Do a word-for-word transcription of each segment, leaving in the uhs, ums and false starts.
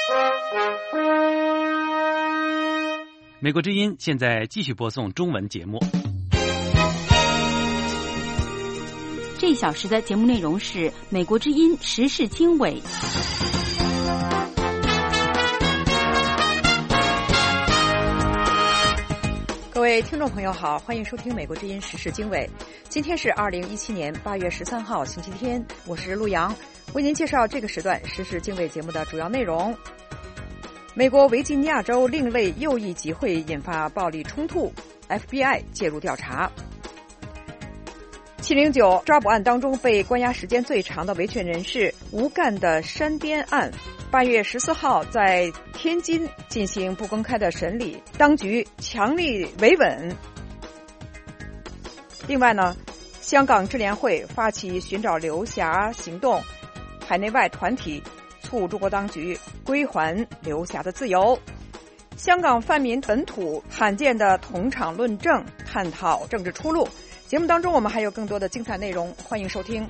美国之音现在继续播送中文节目。 这一小时的节目内容是美国之音时事经纬。 各位听众朋友好，欢迎收听美国之音时事经纬。今天是二零一七年八月十三号星期天，我是陆阳，为您介绍这个时段时事经纬节目的主要内容。美国维吉尼亚州另类右翼集会引发暴力冲突 ，F B I 介入调查。七零九抓捕案当中被关押时间最长的维权人士吴干的山边案，八月十四号在天津进行不公开的审理，当局强力维稳。另外呢，香港支联会发起寻找刘霞行动，海内外团体促中国当局归还刘霞的自由。香港泛民本土罕见的同场论政，探讨政治出路。节目当中我们还有更多的精彩内容，欢迎收听。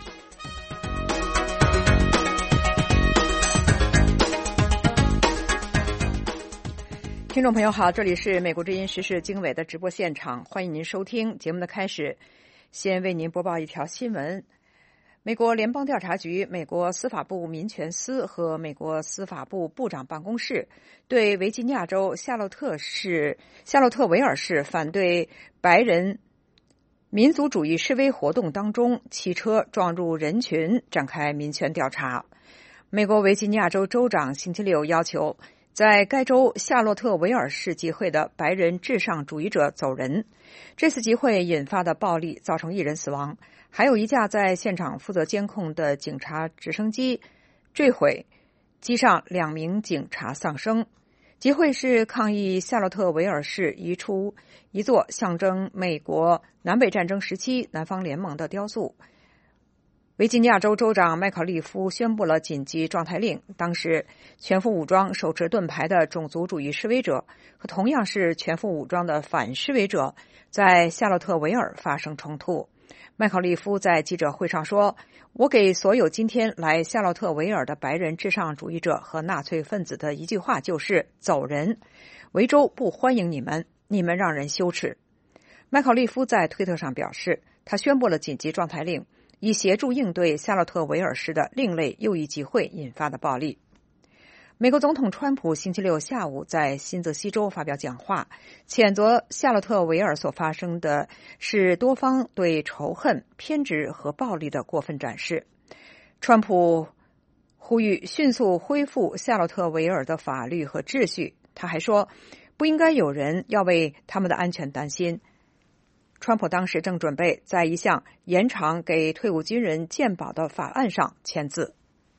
听众朋友好，这里是美国之音时事经纬的直播现场，欢迎您收听节目的开始。先为您播报一条新闻。美国联邦调查局、美国司法部民权司和美国司法部部长办公室对维吉尼亚州夏洛特市夏洛特维尔市反对白人民族主义示威活动当中汽车撞入人群展开民权调查。美国维吉尼亚州州长星期六要求在该州夏洛特维尔市集会的白人至上主义者走人。这次集会引发的暴力造成一人死亡，还有一架在现场负责监控的警察直升机坠毁，机上两名警察丧生。集会是抗议夏洛特维尔市移出一座象征美国南北战争时期南方联盟的雕塑。维吉尼亚州州长麦考利夫宣布了紧急状态令，当时全副武装手持盾牌的种族主义示威者和同样是全副武装的反示威者在夏洛特维尔发生冲突。麦考利夫在记者会上说，我给所有今天来夏洛特维尔的白人至上主义者和纳粹分子的一句话就是走人，维州不欢迎你们，你们让人羞耻。麦考利夫在推特上表示，他宣布了紧急状态令，以协助应对夏洛特维尔市的另类右翼集会引发的暴力。美国总统川普星期六下午在新泽西州发表讲话，谴责夏洛特维尔所发生的是多方对仇恨、偏执和暴力的过分展示。川普呼吁迅速恢复夏洛特维尔的法律和秩序，他还说，不应该有人要为他们的安全担心。川普当时正准备在一项延长给退伍军人健保的法案上签字。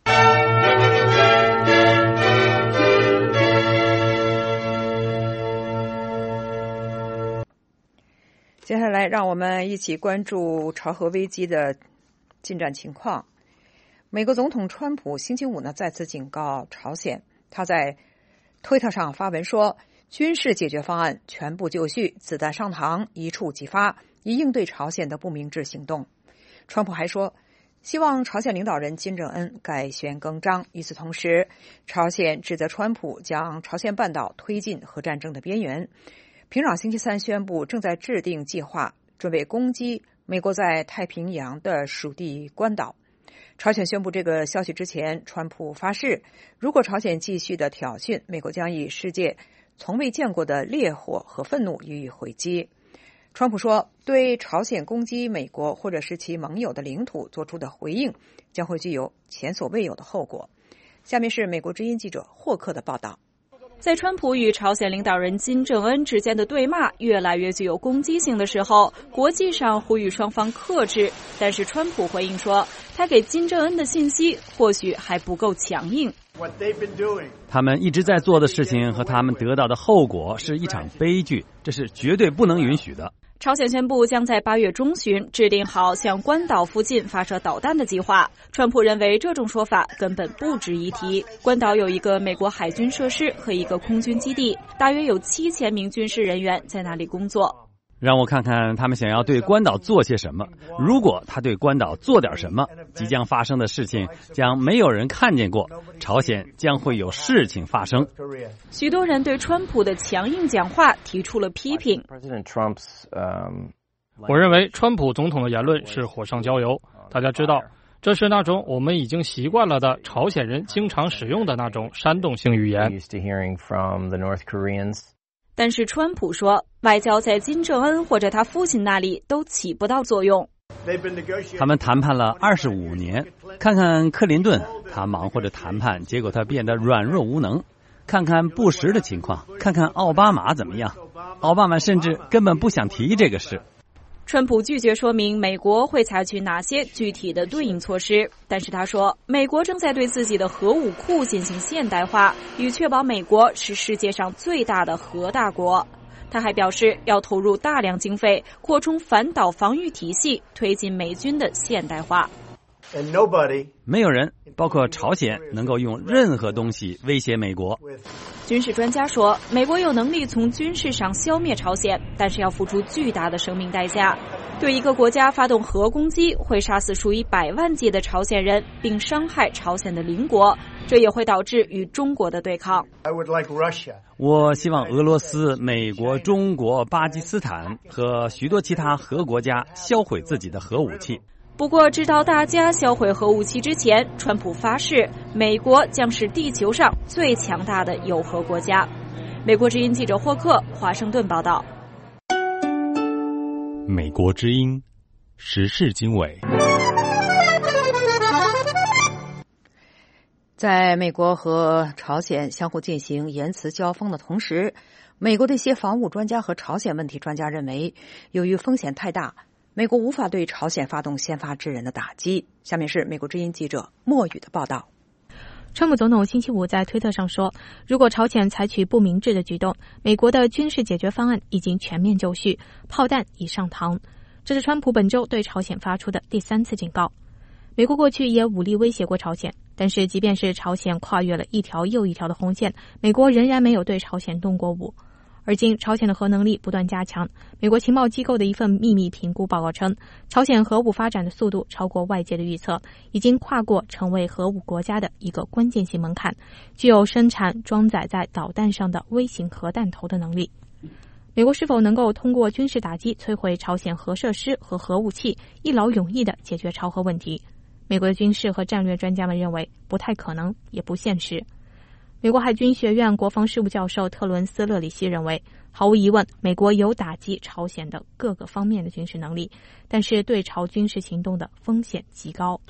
接下来让我们一起关注朝核危机的进展情况。美国总统川普星期五呢再次警告朝鲜，他在推特上发文说，军事解决方案全部就绪，子弹上膛，一触即发，以应对朝鲜的不明智行动。川普还说，希望朝鲜领导人金正恩改弦更张。与此同时，朝鲜指责川普将朝鲜半岛推进核战争的边缘。平壤星期三宣布正在制定计划，准备攻击美国在太平洋的属地关岛。朝鲜宣布这个消息之前，川普发誓，如果朝鲜继续的挑衅，美国将以世界从未见过的烈火和愤怒予以回击。川普说，对朝鲜攻击美国或者是其盟友的领土做出的回应将会具有前所未有的后果。下面是美国之音记者霍克的报道。 在川普与朝鲜领导人金正恩之间的对骂越来越具有攻击性的时候，国际上呼吁双方克制，但是川普回应说，他给金正恩的信息或许还不够强硬。 他们一直在做的事情和他们得到的后果是一场悲剧，这是绝对不能允许的。 朝鲜宣布将在八月中旬制定好向关岛附近发射导弹的计划。川普认为这种说法根本不值一提。关岛有一个美国海军设施和一个空军基地，大约有七千名军事人员在那里工作。 让我看看他们想要对关岛做些什么。如果他对关岛做点什么，即将发生的事情将没有人看见过，朝鲜将会有事情发生。 许多人对川普的强硬讲话提出了批评。 我认为川普总统的言论是火上浇油。大家知道，这是那种我们已经习惯了的朝鲜人经常使用的那种煽动性语言。 但是川普说，外交在金正恩或者他父亲那里都起不到作用。 他们谈判了二十五年，看看克林顿，他忙活着谈判，结果他变得软弱无能。看看布什的情况，看看奥巴马怎么样，奥巴马甚至根本不想提这个事。 川普拒绝说明美国会采取哪些具体的对应措施，但是他说，美国正在对自己的核武库进行现代化，以确保美国是世界上最大的核大国。他还表示，要投入大量经费，扩充反导防御体系，推进美军的现代化。 没有人，包括朝鲜，能够用任何东西威胁美国。 军事专家说，美国有能力从军事上消灭朝鲜，但是要付出巨大的生命代价。对一个国家发动核攻击，会杀死数以百万计的朝鲜人，并伤害朝鲜的邻国，这也会导致与中国的对抗。 我希望俄罗斯、美国、中国、巴基斯坦和许多其他核国家销毁自己的核武器。 不过，直到大家销毁核武器之前，川普发誓，美国将是地球上最强大的有核国家。美国之音记者霍克，华盛顿报道。 美国之音，时事经纬。 在美国和朝鲜相互进行言辞交锋的同时，美国的一些防务专家和朝鲜问题专家认为，由于风险太大，美国无法对朝鲜发动先发制人的打击。下面是美国之音记者莫宇的报道。 川普总统星期五在推特上说，如果朝鲜采取不明智的举动，美国的军事解决方案已经全面就绪，炮弹已上膛。这是川普本周对朝鲜发出的第三次警告。美国过去也武力威胁过朝鲜，但是即便是朝鲜跨越了一条又一条的红线，美国仍然没有对朝鲜动过武。而今朝鲜的核能力不断加强，美国情报机构的一份秘密评估报告称，朝鲜核武发展的速度超过外界的预测，已经跨过成为核武国家的一个关键性门槛，具有生产装载在导弹上的微型核弹头的能力。美国是否能够通过军事打击摧毁朝鲜核设施和核武器，一劳永逸地解决朝核问题？美国的军事和战略专家们认为不太可能，也不现实。美国海军学院国防事务教授特伦斯·勒里希认为，毫无疑问，美国有打击朝鲜的各个方面的军事能力，但是对朝军事行动的风险极高。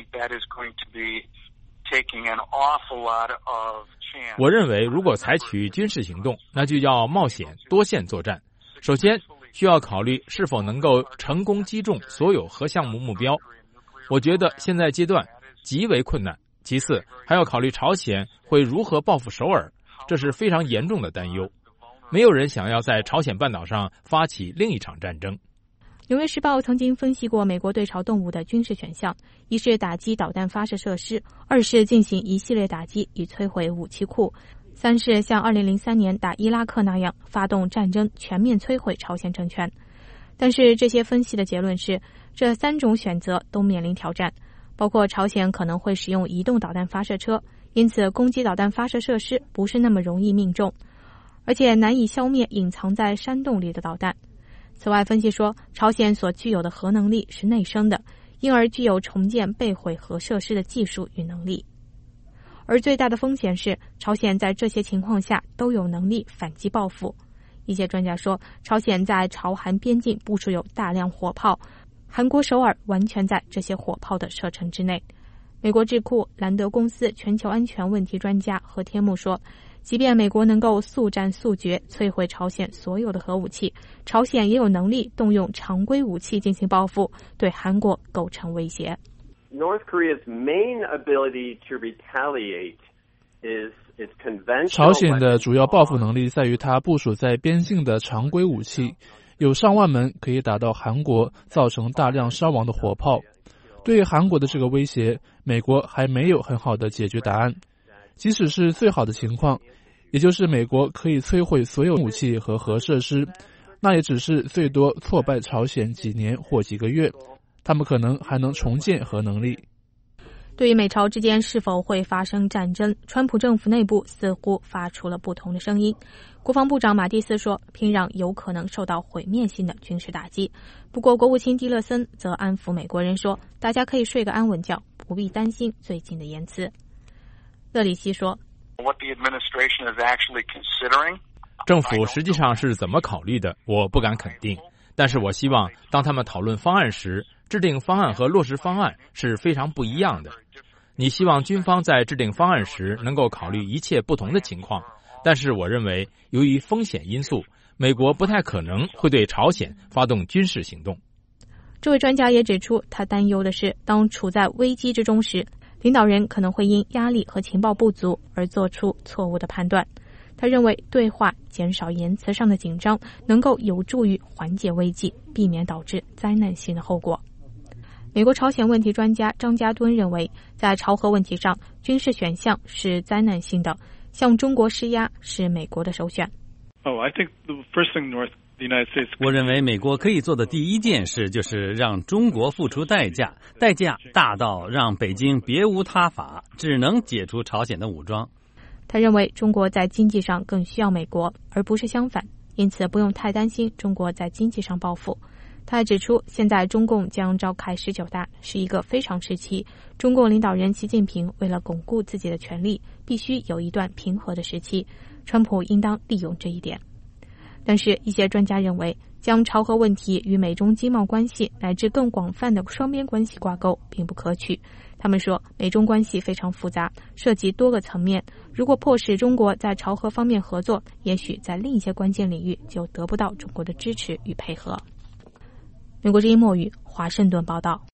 我认为，如果采取军事行动，那就要冒险多线作战。首先，需要考虑是否能够成功击中所有核项目目标。我觉得现在阶段极为困难。其次，还要考虑朝鲜会如何报复首尔，这是非常严重的担忧。没有人想要在朝鲜半岛上发起另一场战争。 纽约时报曾经分析过美国对朝动武的军事选项，一是打击导弹发射设施，二是进行一系列打击以摧毁武器库，三是像二零零三年打伊拉克那样发动战争，全面摧毁朝鲜政权。但是这些分析的结论是，这三种选择都面临挑战，包括朝鲜可能会使用移动导弹发射车，因此攻击导弹发射设施不是那么容易命中，而且难以消灭隐藏在山洞里的导弹。此外，分析说，朝鲜所具有的核能力是内生的，因而具有重建被毁核设施的技术与能力。而最大的风险是，朝鲜在这些情况下都有能力反击报复。一些专家说，朝鲜在朝韩边境部署有大量火炮，韩国首尔完全在这些火炮的射程之内。美国智库兰德公司全球安全问题专家何天木说，即便美国能够速战速决摧毁朝鲜所有的核武器，朝鲜也有能力动用常规武器进行报复，对韩国构成威胁。 North Korea's main ability to retaliate is its conventional. 朝鲜的主要报复能力在于它部署在边境的常规武器，有上万门可以打到韩国，造成大量伤亡的火炮。对于韩国的这个威胁，美国还没有很好的解决答案。即使是最好的情况，也就是美国可以摧毁所有武器和核设施， 那也只是最多挫败朝鲜几年或几个月，他们可能还能重建核能力。 对于美朝之间是否会发生战争，川普政府内部似乎发出了不同的声音。国防部长马蒂斯说，平壤有可能受到毁灭性的军事打击。不过国务卿蒂勒森则安抚美国人说，大家可以睡个安稳觉，不必担心最近的言辞。勒里希说， 政府实际上是怎么考虑的，我不敢肯定。但是我希望当他们讨论方案时，制定方案和落实方案是非常不一样的。你希望军方在制定方案时能够考虑一切不同的情况，但是我认为由于风险因素，美国不太可能会对朝鲜发动军事行动。 这位专家也指出，他担忧的是当处在危机之中时，领导人可能会因压力和情报不足而做出错误的判断。他认为对话减少言辞上的紧张能够有助于缓解危机，避免导致灾难性的后果。美国朝鲜问题专家张家敦认为，在朝核问题上，军事选项是灾难性的，向中国施压是美国的首选。 Oh, I think the first thing North the United States 我认为美国可以做的第一件事就是让中国付出代价，代价大到让北京别无他法，只能解除朝鲜的武装。 他认为中国在经济上更需要美国，而不是相反，因此不用太担心中国在经济上报复。他还指出，现在中共将召开十九大是一个非常时期，中共领导人习近平为了巩固自己的权力，必须有一段平和的时期，川普应当利用这一点。但是一些专家认为，将朝核问题与美中经贸关系乃至更广泛的双边关系挂钩并不可取。他们说，美中关系非常复杂，涉及多个层面，如果迫使中国在朝核方面合作，也许在另一些关键领域就得不到中国的支持与配合。美国之音墨语华盛顿报道。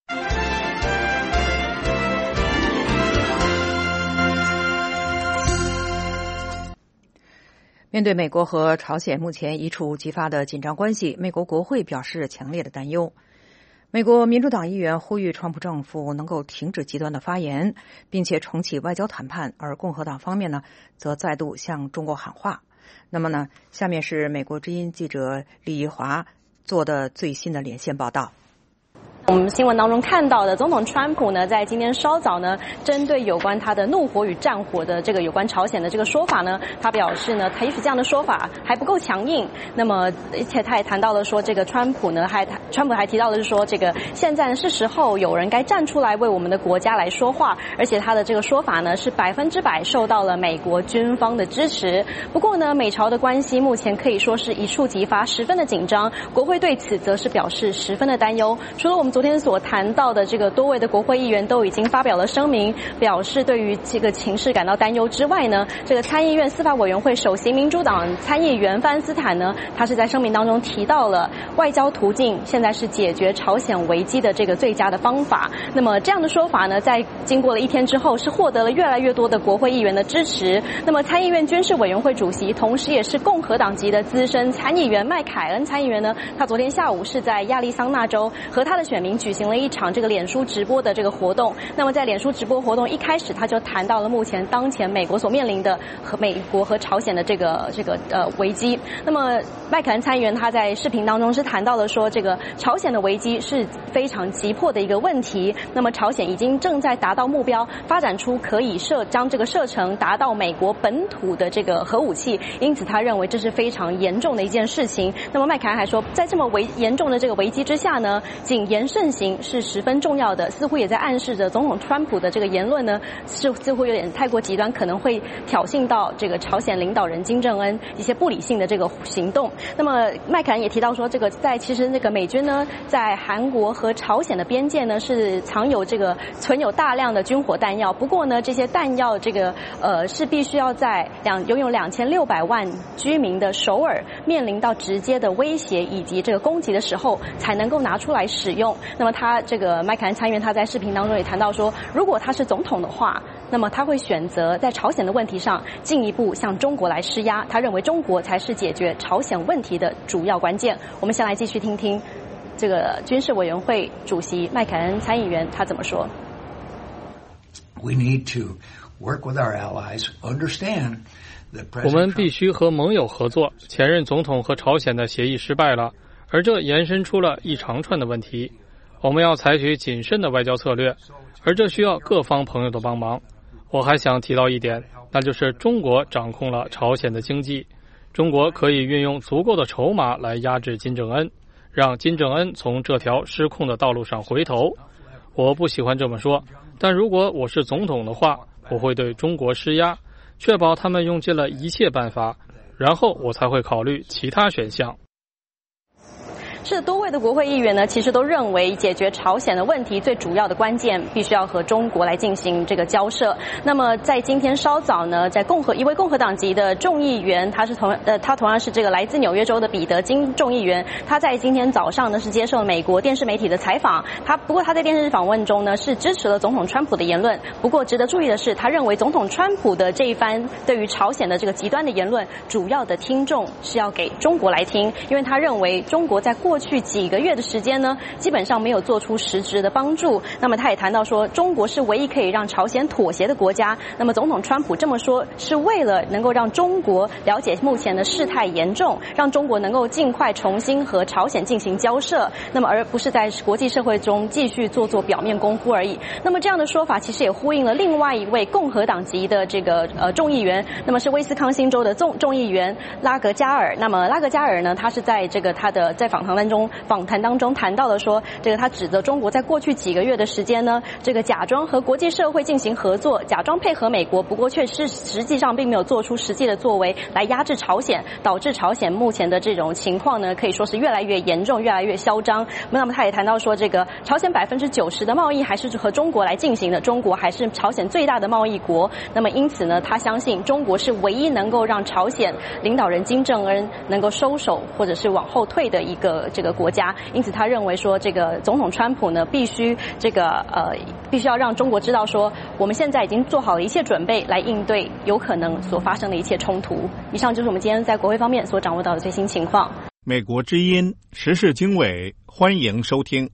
面对美国和朝鲜目前一触即发的紧张关系，美国国会表示强烈的担忧。美国民主党议员呼吁川普政府能够停止极端的发言，并且重启外交谈判，而共和党方面呢，则再度向中国喊话。那么呢，下面是美国之音记者李怡华做的最新的连线报道。 我们新闻当中看到的，总统川普呢，在今天稍早呢，针对有关他的怒火与战火的这个有关朝鲜的这个说法呢，他表示呢，也许这样的说法还不够强硬。那么，而且他也谈到了说，这个川普呢，还川普还提到的是说，这个现在是时候有人该站出来为我们的国家来说话，而且他的这个说法呢，是百分之百受到了美国军方的支持。不过呢，美朝的关系目前可以说是一触即发，十分的紧张。国会对此则是表示十分的担忧。除了我们昨天所谈到的这个多位的国会议员都已经发表了声明，表示对于这个情势感到担忧之外呢，这个参议院司法委员会首席民主党参议员范斯坦呢，他是在声明当中提到了外交途径现在是解决朝鲜危机的这个最佳的方法。那么这样的说法呢，在经过了一天之后，是获得了越来越多的国会议员的支持。那么参议院军事委员会主席，同时也是共和党籍的资深参议员麦凯恩参议员呢，他昨天下午是在亚利桑那州和他的选民举行了一场这个脸书直播的这个活动。那么在脸书直播活动一开始，他就谈到了目前当前美国所面临的和美国和朝鲜的这个这个呃危机。那么麦凯恩参议员他在视频当中是谈到了说，这个朝鲜的危机是非常急迫的一个问题。那么朝鲜已经正在达到目标，发展出可以射将这个射程达到美国本土的这个核武器，因此他认为这是非常严重的一件事情。那么麦凯恩还说，在这么危严重的这个危机之下呢，谨言慎行是十分重要的，似乎也在暗示着总统川普的这个言论呢，是似乎有点太过极端，可能会挑衅到这个朝鲜领导人金正恩一些不理性的这个行动。那么麦凯恩也提到说，这个在其实那个美军呢，在韩国和朝鲜的边界呢，是藏有这个存有大量的军火弹药。不过呢，这些弹药这个呃是必须要在两拥有两千六百万居民的首尔面临到直接的威胁以及这个攻击的时候，才能够拿出来使用。那么他这个麦凯恩参议员他在视频当中也谈到说，如果他是总统的话，那么他会选择在朝鲜的问题上进一步向中国来施压。他认为中国才是解决朝鲜问题的主要关键。我们先来继续听听这个军事委员会主席麦凯恩参议员他怎么说。 We need to work with our allies, understand 我们必须和盟友合作。前任总统和朝鲜的协议失败了，而这延伸出了一长串的问题。我们要采取谨慎的外交策略，而这需要各方朋友的帮忙。我还想提到一点，那就是中国掌控了朝鲜的经济。中国可以运用足够的筹码来压制金正恩，让金正恩从这条失控的道路上回头。我不喜欢这么说，但如果我是总统的话，我会对中国施压，确保他们用尽了一切办法，然后我才会考虑其他选项。 是多位的国会议员呢，其实都认为解决朝鲜的问题最主要的关键，必须要和中国来进行这个交涉。那么在今天稍早呢，在共和一位共和党籍的众议员，他是同呃他同样是这个来自纽约州的彼得金众议员，他在今天早上呢是接受美国电视媒体的采访。他不过他在电视访问中呢是支持了总统川普的言论。不过值得注意的是，他认为总统川普的这一番对于朝鲜的这个极端的言论，主要的听众是要给中国来听，因为他认为中国在过去几个月的时间呢，基本上没有做出实质的帮助。那么他也谈到说，中国是唯一可以让朝鲜妥协的国家。那么总统川普这么说，是为了能够让中国了解目前的事态严重，让中国能够尽快重新和朝鲜进行交涉，那么而不是在国际社会中继续做做表面功夫而已。那么这样的说法其实也呼应了另外一位共和党籍的这个呃众议员，那么是威斯康星州的众众议员拉格加尔。那么拉格加尔呢，他是在这个他的在访谈当中访谈当中谈到了说，这个他指责中国在过去几个月的时间呢，这个假装和国际社会进行合作，假装配合美国，不过却是实际上并没有做出实际的作为来压制朝鲜，导致朝鲜目前的这种情况呢，可以说是越来越严重，越来越嚣张。那么他也谈到说，这个朝鲜百分之九十的贸易还是和中国来进行的，中国还是朝鲜最大的贸易国。那么因此呢，他相信中国是唯一能够让朝鲜领导人金正恩能够收手或者是往后退的一个这个国家。因此他认为说，这个总统川普呢，必须这个呃，必须要让中国知道说，我们现在已经做好了一切准备来应对有可能所发生的一切冲突。以上就是我们今天在国会方面所掌握到的最新情况。 美国之音时事经纬，欢迎收听。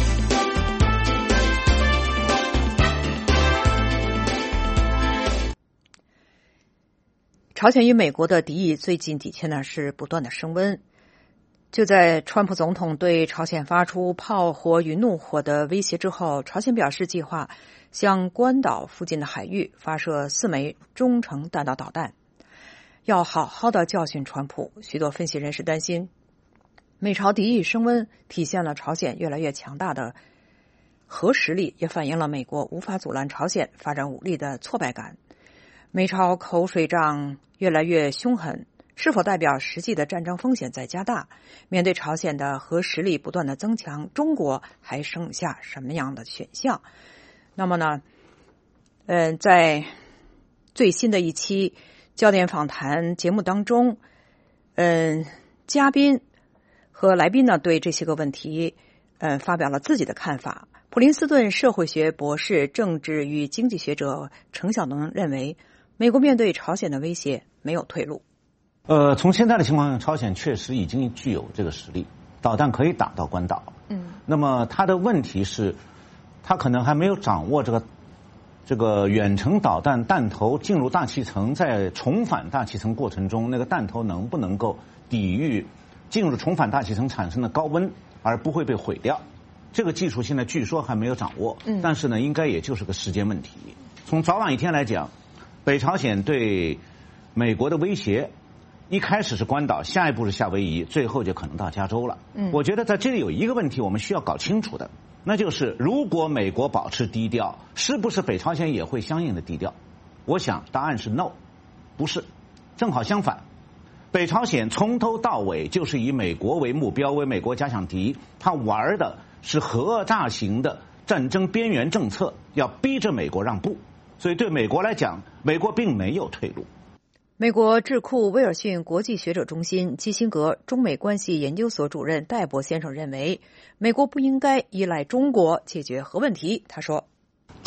朝鲜与美国的敌意最近几天呢是不断的升温。就在川普总统对朝鲜发出炮火与怒火的威胁之后，朝鲜表示计划向关岛附近的海域发射四枚中程弹道导弹，要好好的教训川普。许多分析人士担心，美朝敌意升温体现了朝鲜越来越强大的核实力，也反映了美国无法阻拦朝鲜发展武力的挫败感。美朝口水仗越来越凶狠，是否代表实际的战争风险在加大？面对朝鲜的核实力不断的增强，中国还剩下什么样的选项？那么呢，呃，在最新的一期焦点访谈节目当中，嗯、呃，嘉宾和来宾呢对这些个问题，呃，发表了自己的看法。普林斯顿社会学博士、政治与经济学者程晓农认为，美国面对朝鲜的威胁没有退路。 呃，从现在的情况下，朝鲜确实已经具有这个实力，导弹可以打到关岛。嗯，那么他的问题是，他可能还没有掌握这个这个远程导弹弹头进入大气层，在重返大气层过程中，那个弹头能不能够抵御进入重返大气层产生的高温，而不会被毁掉？这个技术现在据说还没有掌握，嗯，但是呢，应该也就是个时间问题。从早晚一天来讲，北朝鲜对美国的威胁，一开始是关岛，下一步是夏威夷，最后就可能到加州了。嗯，我觉得在这里有一个问题我们需要搞清楚的，那就是如果美国保持低调，是不是北朝鲜也会相应的低调？我想答案是 no， 不是，正好相反。北朝鲜从头到尾就是以美国为目标，为美国假想敌，他玩的是核炸型的战争边缘政策，要逼着美国让步。所以对美国来讲，美国并没有退路。 美国智库威尔逊国际学者中心基辛格中美关系研究所主任戴博先生认为，美国不应该依赖中国解决核问题。他说，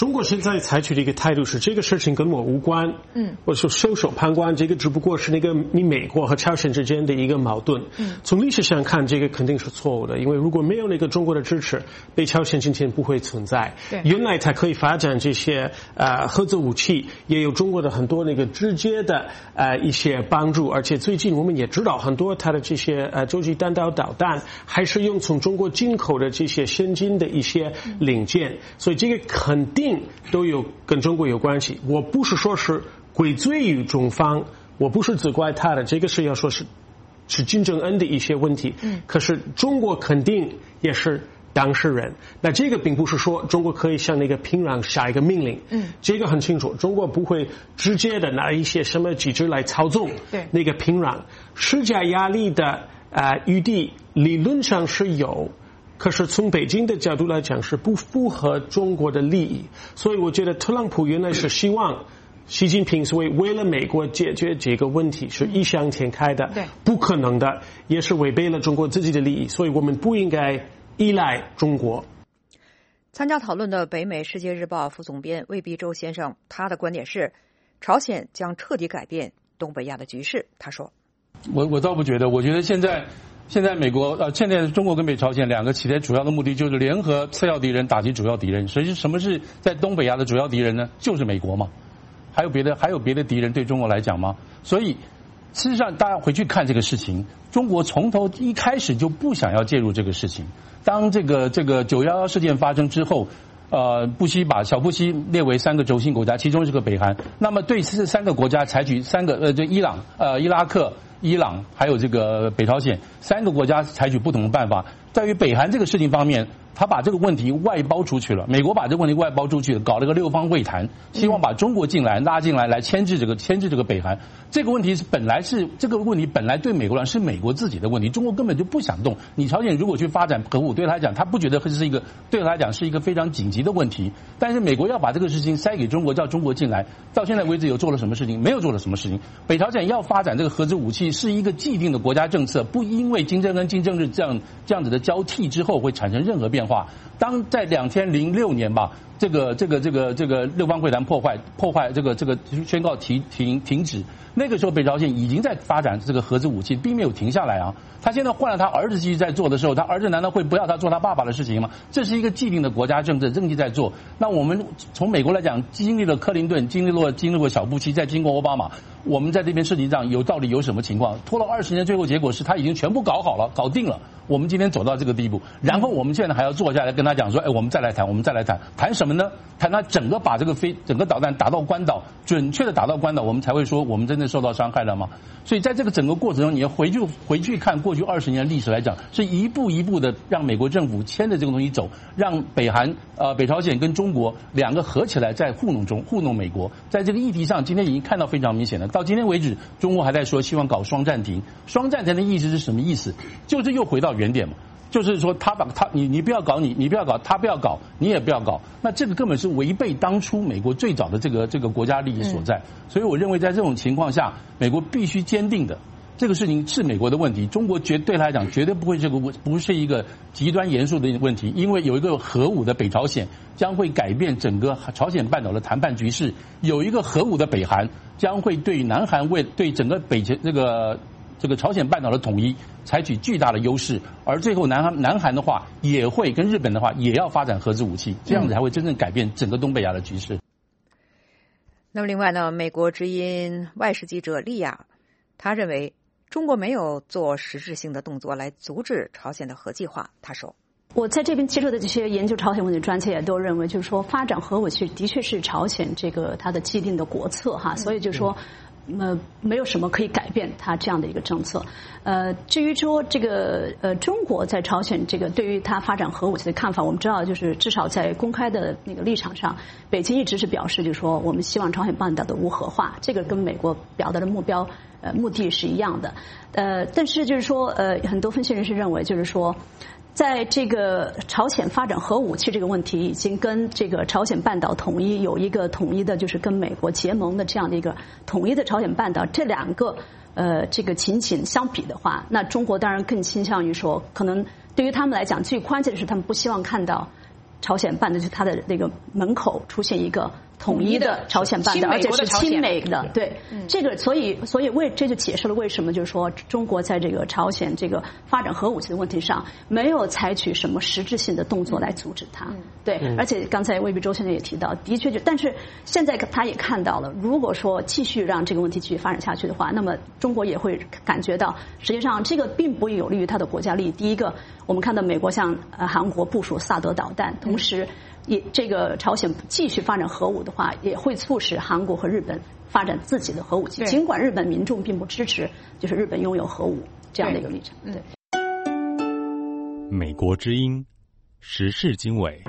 中国现在采取的一个态度是这个事情跟我无关，嗯，或者说袖手旁观，这个只不过是那个你美国和朝鲜之间的一个矛盾。嗯，从历史上看，这个肯定是错误的，因为如果没有那个中国的支持，北朝鲜今天不会存在。对，原来它可以发展这些呃核子武器，也有中国的很多那个直接的呃一些帮助，而且最近我们也知道很多它的这些呃洲际弹道导弹还是用从中国进口的这些先进的一些零件，所以这个肯定都有跟中国有关系。我不是说是归罪于中方，我不是责怪他的，这个是要说是是金正恩的一些问题。嗯，可是中国肯定也是当事人。那这个并不是说中国可以向那个平壤下一个命令。嗯，这个很清楚，中国不会直接的拿一些什么机制来操纵对那个平壤，施加压力的呃余地理论上是有。可是从北京的角度来讲是不符合中国的利益，所以我觉得特朗普原来是希望习近平所谓为了美国解决这个问题是异想天开的，对，不可能的，也是违背了中国自己的利益，所以我们不应该依赖中国。 参加讨论的北美世界日报副总编魏必洲先生，他的观点是朝鲜将彻底改变东北亚的局势。他说我我倒不觉得，我觉得现在现在美国呃，现在中国跟北朝鲜两个企图主要的目的就是联合次要敌人打击主要敌人。所以什么是在东北亚的主要敌人呢？就是美国嘛。还有别的还有别的敌人对中国来讲吗？所以事实上大家回去看这个事情，中国从头一开始就不想要介入这个事情。当这个这个九一一事件发生之后，呃，布希把小布希列为三个轴心国家，其中是个北韩。那么对这三个国家采取三个呃，就伊朗、呃伊拉克、伊朗还有这个北朝鲜三个国家采取不同的办法。在于北韩这个事情方面，他把这个问题外包出去了，美国把这个问题外包出去了，搞了个六方会谈，希望把中国进来拉进来，来牵制这个牵制这个北韩。这个问题是本来是这个问题本来对美国人是美国自己的问题，中国根本就不想动。你朝鲜如果去发展核武，对他来讲，他不觉得这是一个对他来讲是一个非常紧急的问题。但是美国要把这个事情塞给中国，叫中国进来，到现在为止有做了什么事情？没有做了什么事情。北朝鲜要发展这个核子武器是一个既定的国家政策，不因为金正恩、金正日这样这样子的交替之后会产生任何变化。当在两千零六年吧，这个这个这个这个六方会谈破坏破坏这个这个宣告停停停止，那个时候北朝鲜已经在发展这个核子武器，并没有停下来啊。他现在换了他儿子继续在做的时候，他儿子难道会不要他做他爸爸的事情吗？这是一个既定的国家政策，政绩在做。那我们从美国来讲，经历了克林顿，经历过经历过小布希，再经过奥巴马，我们在这边事情上有到底有什么情况？拖了二十年，最后结果是他已经全部搞好了，搞定了。我们今天走到这个地步，然后我们现在还要坐下来跟他讲说，哎，我们再来谈，我们再来谈，谈什么呢？谈他整个把这个飞整个导弹打到关岛，准确的打到关岛，我们才会说我们真的受到伤害了吗？所以在这个整个过程中，你要回去回去看过去二十年历史来讲，是一步一步的让美国政府牵着这个东西走，让北韩呃北朝鲜跟中国两个合起来在糊弄中糊弄美国。在这个议题上，今天已经看到非常明显了。到今天为止，中国还在说希望搞双暂停，双暂停的意思是什么意思？就是又回到原点嘛。就是说，他把他你你不要搞你你不要搞他不要搞你也不要搞，那这个根本是违背当初美国最早的这个这个国家利益所在。所以我认为在这种情况下，美国必须坚定的，这个事情是美国的问题，中国绝对他来讲绝对不会这个不是一个极端严肃的问题，因为有一个核武的北朝鲜将会改变整个朝鲜半岛的谈判局势，有一个核武的北韩将会对南韩为对整个北前这个。这个朝鲜半岛的统一采取巨大的优势，而最后南韩南韩的话也会跟日本的话也要发展核子武器，这样子才会真正改变整个东北亚的局势。 那么另外呢，美国之音外事记者利亚，他认为中国没有做实质性的动作来阻止朝鲜的核计划。他说， 我在这边接触的这些研究朝鲜问题专家也都认为，就是说发展核武器的确是朝鲜这个它的既定的国策哈，所以就是说。呃，没有什么可以改变他这样的一个政策。呃，至于说这个呃，中国在朝鲜这个对于他发展核武器的看法，我们知道就是至少在公开的那个立场上，北京一直是表示就是说我们希望朝鲜半岛的无核化，这个跟美国表达的目标呃目的是一样的。呃，但是就是说呃，很多分析人士认为就是说。在这个朝鲜发展核武器这个问题，已经跟这个朝鲜半岛统一有一个统一的，就是跟美国结盟的这样的一个统一的朝鲜半岛，这两个呃这个情形相比的话，那中国当然更倾向于说，可能对于他们来讲，最关键的是他们不希望看到朝鲜半岛，就是它的那个门口出现一个统一的朝鲜半岛，而且是亲美的，对，嗯、这个所以所以为这就解释了为什么就是说中国在这个朝鲜这个发展核武器的问题上没有采取什么实质性的动作来阻止它，嗯、对，嗯、而且刚才魏必周先生也提到，的确就，但是现在他也看到了，如果说继续让这个问题继续发展下去的话，那么中国也会感觉到，实际上这个并不有利于他的国家利益。第一个，我们看到美国向呃韩国部署萨德导弹，同时也这个朝鲜继续发展核武的话，也会促使韩国和日本发展自己的核武器。尽管日本民众并不支持，就是日本拥有核武这样的一个立场。对。 美国之音，时事经纬。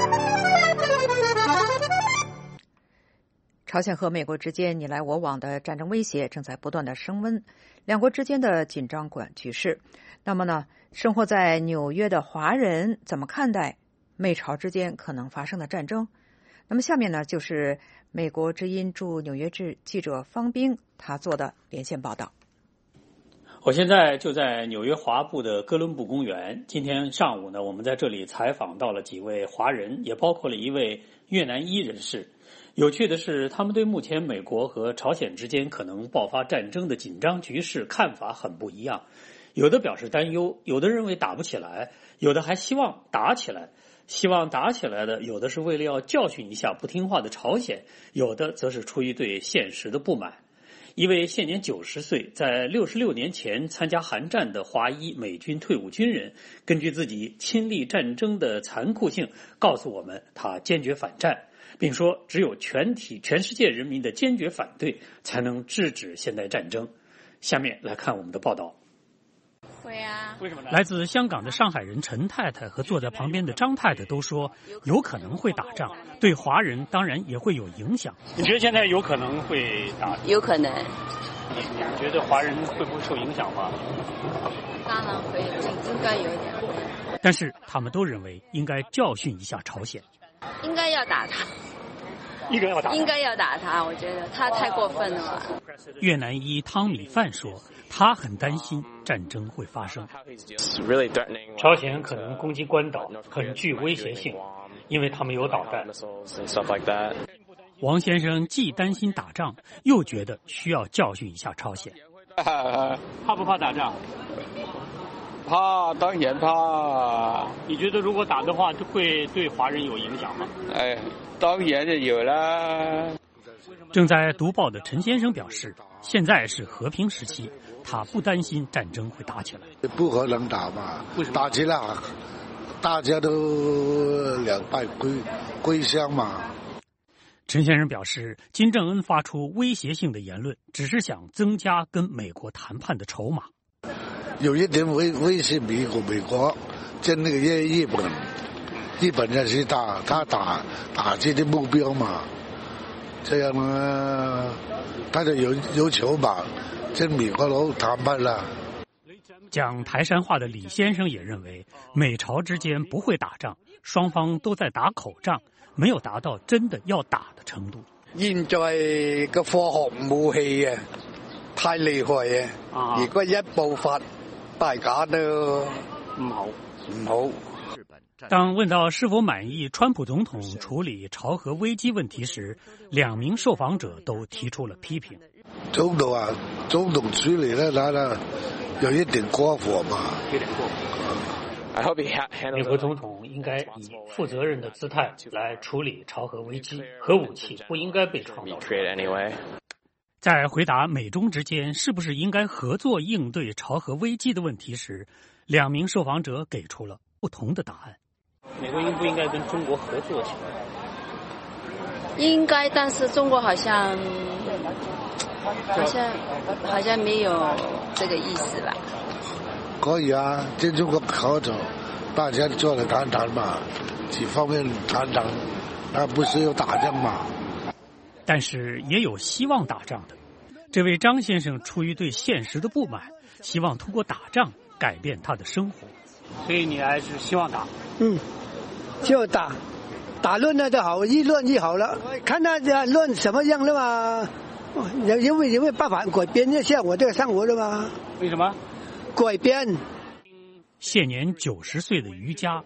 朝鲜和美国之间你来我往的战争威胁正在不断的升温，两国之间的紧张局势。那么呢，生活在纽约的华人怎么看待美朝之间可能发生的战争？那么下面呢，就是美国之音驻纽约记者方冰他做的连线报道。 我现在就在纽约华埠的哥伦布公园。今天上午呢，我们在这里采访到了几位华人，也包括了一位越南裔人士。有趣的是，他们对目前美国和朝鲜之间可能爆发战争的紧张局势看法很不一样。有的表示担忧，有的认为打不起来，有的还希望打起来。希望打起来的，有的是为了要教训一下不听话的朝鲜，有的则是出于对现实的不满。一位现年九十岁，在六十六年前参加韩战的华裔美军退伍军人，根据自己亲历战争的残酷性，告诉我们他坚决反战，并说只有全体全世界人民的坚决反对，才能制止现代战争。下面来看我们的报道。 会啊，为什么呢？ 来自香港的上海人陈太太和坐在旁边的张太太都说，有可能会打仗，对华人当然也会有影响。你觉得现在有可能会打？ 有可能。 你你觉得华人会不会受影响吗？ 当然会，应该有点会。 但是他们都认为应该教训一下朝鲜。 应该要打他。 应该要打他。 应该要打他，我觉得他太过分了吧。 越南裔汤米范说，他很担心战争会发生。朝鲜可能攻击关岛，很具威胁性，因为他们有导弹。王先生既担心打仗，又觉得需要教训一下朝鲜。怕不怕打仗？ 怕，当然怕。 你觉得如果打的话，会对华人有影响吗？ 哎，当然就有啦。 正在读报的陈先生表示，现在是和平时期，他不担心战争会打起来。 不可能打嘛，打起来大家都两败归归乡嘛。 陈先生表示，金正恩发出威胁性的言论，只是想增加跟美国谈判的筹码。 有一点威威胁美国，美国跟那个日日本，日本也是打他打打这些目标嘛。这样呢，他就有有筹码跟美国佬谈判了。 讲台山话的李先生也认为，美朝之间不会打仗，双方都在打口仗，没有达到真的要打的程度。 現在嘅科學武器啊，太厲害啊！如果一爆發，大家都唔好唔好。 当问到是否满意川普总统处理朝核危机问题时，两名受访者都提出了批评。 总统啊，总统处理呢，他呢有一点过火嘛， 有点过火。美国总统应该以负责任的姿态来处理朝核危机，核武器不应该被创造出来。在回答美中之间是不是应该合作应对朝核危机的问题时，两名受访者给出了不同的答案。美国应不应该跟中国合作起来？ 应该，但是中国好像好像好像没有这个意思吧？ 可以啊，跟中国合作，大家坐来谈谈嘛，几方面谈谈，那不是有打仗嘛？ 但是也有希望打仗的。这位张先生出于对现实的不满，希望通过打仗改变他的生活。所以你还是希望打？ 嗯，就打，打论了就好，一论就好了。看他论什么样了嘛？因为因为办法改变一下我这个生活了嘛？ 为什么？ 改变。 现年九十岁的于佳，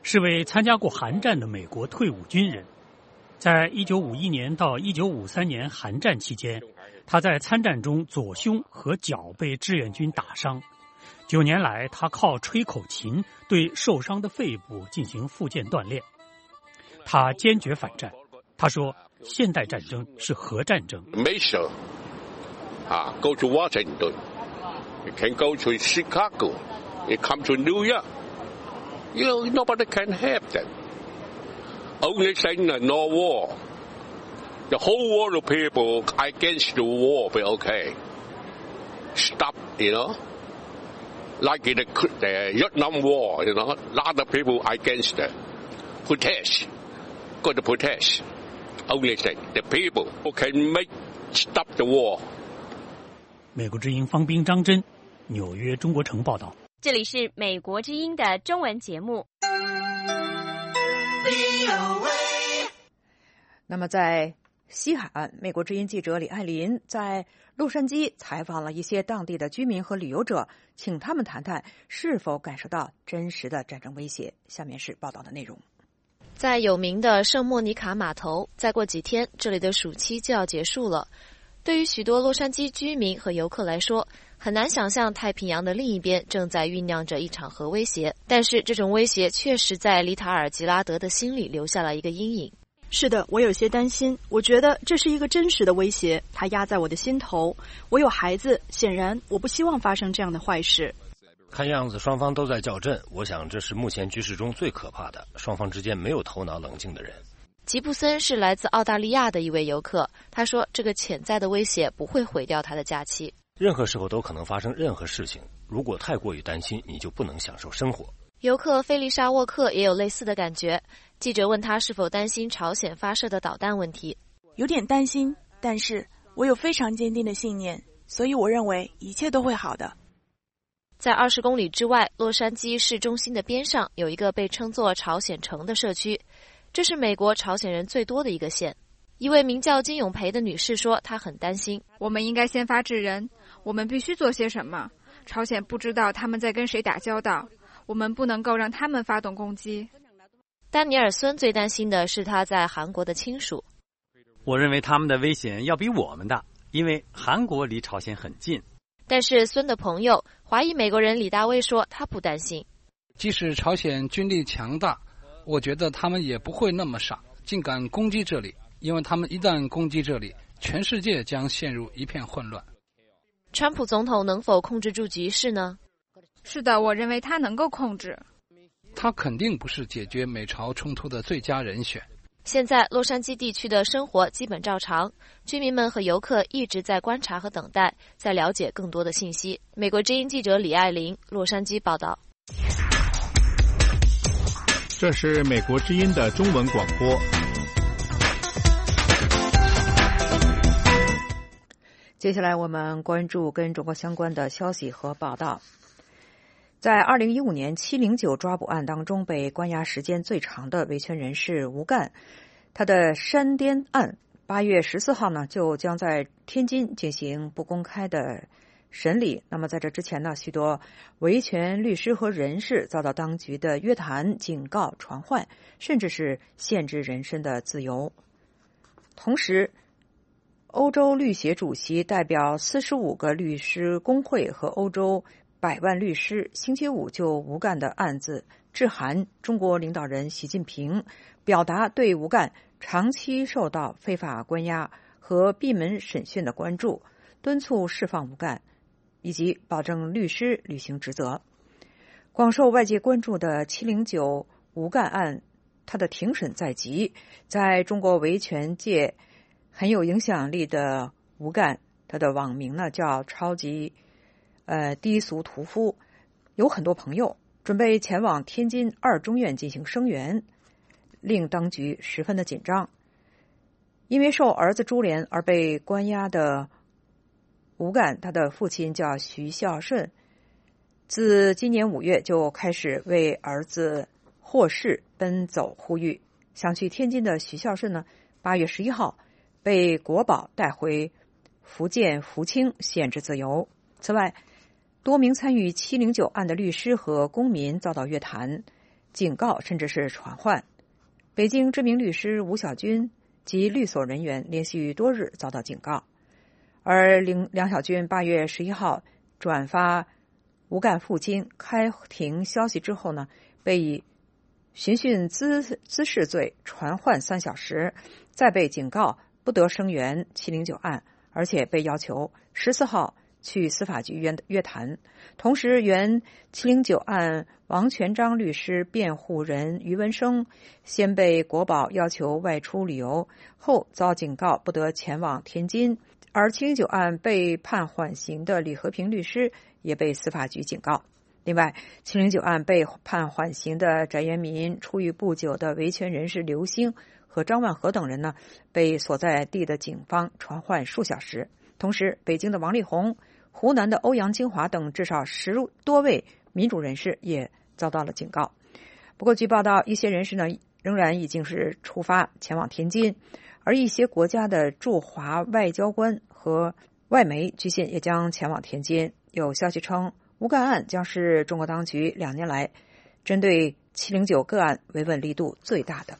是位参加过韩战的美国退伍军人。在一九五一年到一九五三年韩战期间，他在参战中左胸和脚被志愿军打伤。九年来，他靠吹口琴对受伤的肺部进行复健锻炼。他坚决反战。他说：“现代战争是核战争。” Measure, ah, go to Washington. You can go to Chicago. You come to New York. You know, nobody can help them. Only thing is no war. The whole world of people against the war, but okay. Stop, you know. Like in the, the Vietnam War, you know, a lot of people against the protest. Go to protest. Only thing, the people who can make stop the war. 美国之音方斌、张真，纽约中国城报道。 这里是美国之音的中文节目。 那么在西海岸，美国之音记者李爱林在洛杉矶采访了一些当地的居民和旅游者，请他们谈谈是否感受到真实的战争威胁。下面是报道的内容。 在有名的圣莫尼卡码头，再过几天，这里的暑期就要结束了。对于许多洛杉矶居民和游客来说，很难想象太平洋的另一边正在酝酿着一场核威胁，但是这种威胁确实在里塔尔·吉拉德的心里留下了一个阴影。 是的，我有些担心，我觉得这是一个真实的威胁，它压在我的心头。我有孩子，显然我不希望发生这样的坏事。 看样子双方都在较真，我想这是目前局势中最可怕的，双方之间没有头脑冷静的人。 吉布森是来自澳大利亚的一位游客，他说这个潜在的威胁不会毁掉他的假期。 任何时候都可能发生任何事情，如果太过于担心，你就不能享受生活。 游客菲丽莎沃克也有类似的感觉。记者问他是否担心朝鲜发射的导弹问题。 有点担心，但是我有非常坚定的信念，所以我认为一切都会好的。 在二十公里之外，洛杉矶市中心的边上有一个被称作朝鲜城的社区，这是美国朝鲜人最多的一个县。一位名叫金永培的女士说，她很担心。 我们应该先发制人，我们必须做些什么。朝鲜不知道他们在跟谁打交道，我们不能够让他们发动攻击。 丹尼尔孙最担心的是他在韩国的亲属。 我认为他们的危险要比我们大，因为韩国离朝鲜很近。 但是孙的朋友华裔美国人李大卫说他不担心。 即使朝鲜军力强大，我觉得他们也不会那么傻，竟敢攻击这里，因为他们一旦攻击这里，全世界将陷入一片混乱。 川普总统能否控制住局势呢？ 是的，我认为他能够控制。 他肯定不是解决美朝冲突的最佳人选。 现在洛杉矶地区的生活基本照常，居民们和游客一直在观察和等待，在了解更多的信息。美国之音记者李爱玲，洛杉矶报道。 这是美国之音的中文广播。 接下来我们关注跟中国相关的消息和报道。在二零一五年七零九抓捕案当中，被关押时间最长的维权人士吴干，他的山巅案八月十四号呢就将在天津进行不公开的审理。那么在这之前呢，许多维权律师和人士遭到当局的约谈、警告、传唤，甚至是限制人身的自由。同时，欧洲律协主席代表四十五个律师工会和欧洲百万律师星期五就吴干的案子致函中国领导人习近平，表达对吴干长期受到非法关押和闭门审讯的关注，敦促释放吴干，以及保证律师履行职责。广受外界关注的七零九吴干案，他的庭审在即，在中国维权界很有影响力的吴干，他的网名呢叫超级呃低俗屠夫，有很多朋友准备前往天津二中院进行声援，令当局十分的紧张。因为受儿子株连而被关押的吴干，他的父亲叫徐孝顺，自今年五月就开始为儿子获释奔走呼吁。想去天津的徐孝顺呢，八月十一号被国保带回福建福清，限制自由。此外，多名参与七零九案的律师和公民遭到约谈。 警告甚至是传唤。北京知名律师吴晓军及律所人员连续多日遭到警告，而梁晓军八月十一号转发吴干父亲开庭消息之后呢，被以寻衅滋滋事罪传唤三小时，再被警告不得声援七零九案，而且被要求十四号去司法局约约谈。同时，原七零九案王全璋律师辩护人于文生先被国保要求外出旅游，后遭警告不得前往天津。而七零九案被判缓刑的李和平律师也被司法局警告。另外，七零九案被判缓刑的翟元民、出狱不久的维权人士刘星和张万和等人呢，被所在地的警方传唤数小时。同时，北京的王力宏、湖南的欧阳金华等至少十多位民主人士也遭到了警告。不过，据报道，一些人士呢仍然已经是出发前往天津，而一些国家的驻华外交官和外媒据信也将前往天津。有消息称，吴干案将是中国当局两年来针对七零九个案维稳力度最大的。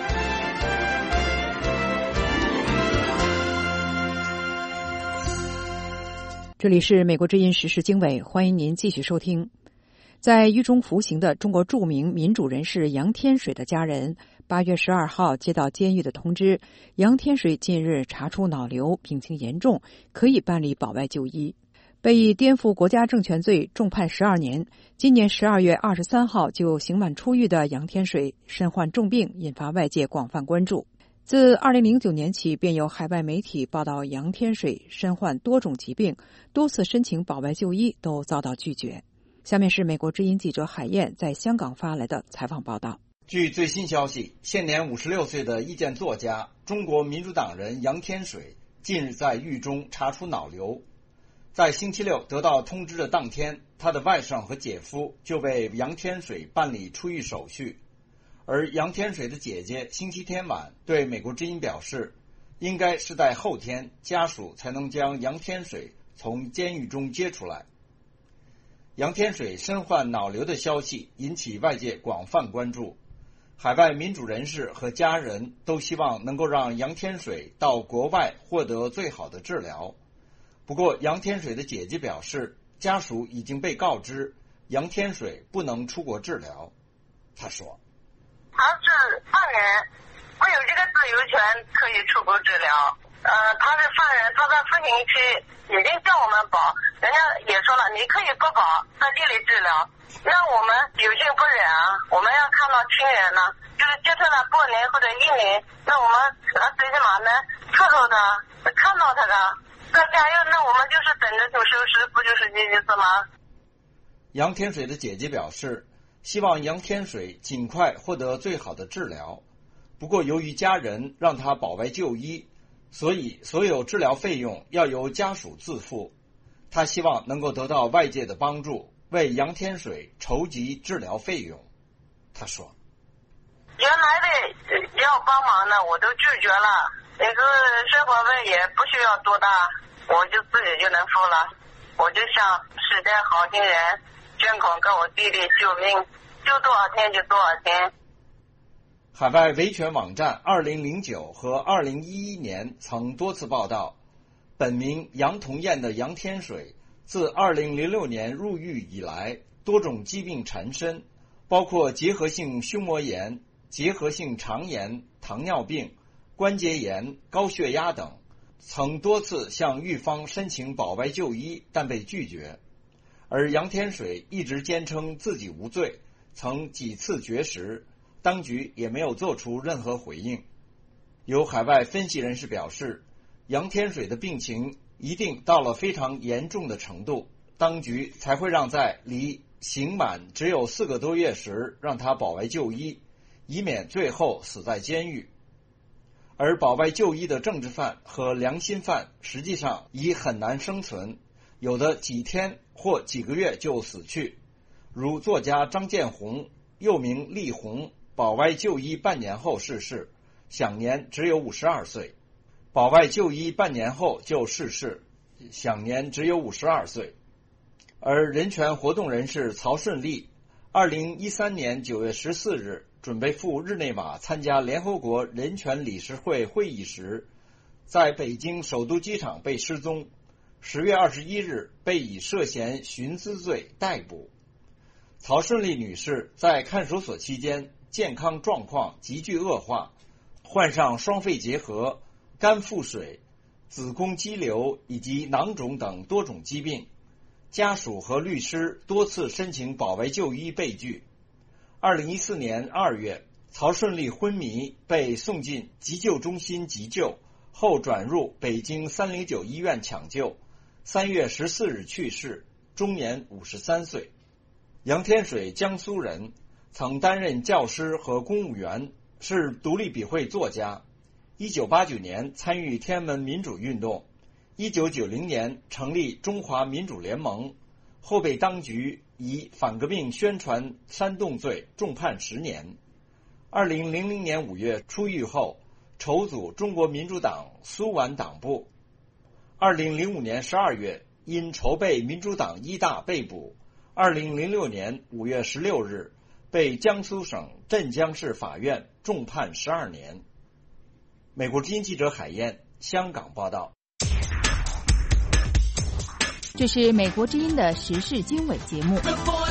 这里是美国之音时事经纬，欢迎您继续收听。在狱中服刑的中国著名民主人士杨天水的家人八月十二号接到监狱的通知，杨天水近日查出脑瘤，病情严重，可以办理保外就医。被以颠覆国家政权罪重判十二年，今年十二月二十三号就刑满出狱的杨天水身患重病，引发外界广泛关注。自二零零九年起，便有海外媒体报道杨天水身患多种疾病，多次申请保外就医都遭到拒绝。下面是美国之音记者海燕在香港发来的采访报道。 据最新消息，现年五十六岁的意见作家、中国民主党人杨天水近日在狱中查出脑瘤。在星期六得到通知的当天，他的外甥和姐夫就为杨天水办理出狱手续。而杨天水的姐姐星期天晚对美国之音表示，应该是在后天家属才能将杨天水从监狱中接出来。杨天水身患脑瘤的消息引起外界广泛关注，海外民主人士和家人都希望能够让杨天水到国外获得最好的治疗。不过，杨天水的姐姐表示，家属已经被告知杨天水不能出国治疗。他说， 他是犯人，没有这个自由权可以出国治疗。呃，他是犯人，他在服刑区已经叫我们保，人家也说了，你可以不保，在这里治疗。那我们有心不忍啊，我们要看到亲人呢，就是接触了半年或者一年，那我们啊最起码能伺候他，看到他的，在加油，那我们就是等着就收拾，不就是这意思吗？ 杨天水的姐姐表示，希望杨天水尽快获得最好的治疗。不过，由于家人让他保外就医，所以所有治疗费用要由家属自付。他希望能够得到外界的帮助，为杨天水筹集治疗费用。他说， 原来的要帮忙呢，我都拒绝了。那个生活费也不需要多大，我就自己就能付了。我就向世间好心人捐款给我弟弟救命，就多少天就多少天。 海外维权网站二零零九和二零一一年曾多次报道，本名杨同艳的杨天水自二零零六年入狱以来，多种疾病缠身，包括结核性胸膜炎、结核性肠炎、糖尿病、关节炎、高血压等，曾多次向狱方申请保外就医，但被拒绝。而杨天水一直坚称自己无罪，曾几次绝食，当局也没有做出任何回应。有海外分析人士表示，杨天水的病情一定到了非常严重的程度，当局才会让在离刑满只有四个多月时让他保外就医，以免最后死在监狱。而保外就医的政治犯和良心犯实际上已很难生存，有的几天或几个月就死去。如作家张建宏，又名力宏，保外就医半年后逝世，享年只有五十二岁。保外就医半年后就逝世，享年只有五十二岁。而人权活动人士曹顺利， 二零一三年九月十四日准备赴日内瓦参加联合国人权理事会会议时，在北京首都机场被失踪。十月二十一日被以涉嫌寻滋罪逮捕。曹顺利女士在看守所期间健康状况急剧恶化，患上双肺结核、肝腹水、子宫肌瘤以及囊肿等多种疾病。家属和律师多次申请保外就医被拒。二零一四年二月，曹顺利昏迷被送进急救中心急救，后转入北京三零九医院抢救。三月十四日去世，终年五十三岁。杨天水，江苏人，曾担任教师和公务员，是独立笔会作家。一九八九年参与天安门民主运动，一九九零年成立中华民主联盟，后被当局以反革命宣传煽动罪重判十年。二零零零年五月出狱后，筹组中国民主党苏皖党部。二零零五年十二月，因筹备民主党一大被捕。二零零六年五月十六日，被江苏省镇江市法院重判十二年。美国之音记者海燕，香港报道。 这是美国之音的时事经纬节目。